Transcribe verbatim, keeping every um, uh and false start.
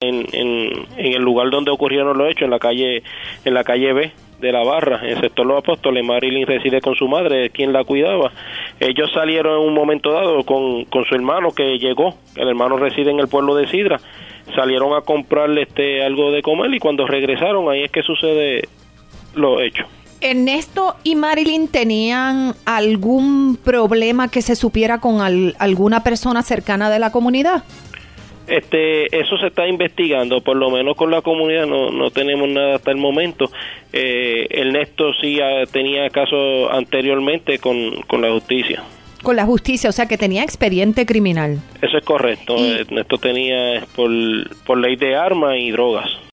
en, en, en el lugar donde ocurrieron los hechos, en la calle en la calle B de La Barra, en el sector Los Apóstoles. Marilyn reside con su madre, quien la cuidaba. Ellos salieron en un momento dado con, con su hermano que llegó, el hermano reside en el pueblo de Sidra, salieron a comprarle este algo de comer y cuando regresaron ahí es que sucede los hechos. ¿Ernesto y Marilyn tenían algún problema que se supiera con al, alguna persona cercana de la comunidad? Este, eso se está investigando, por lo menos con la comunidad no, no tenemos nada hasta el momento. Eh, Ernesto sí uh, tenía casos anteriormente con, con la justicia. Con la justicia, o sea que tenía expediente criminal. Eso es correcto, y Ernesto tenía por, por ley de armas y drogas.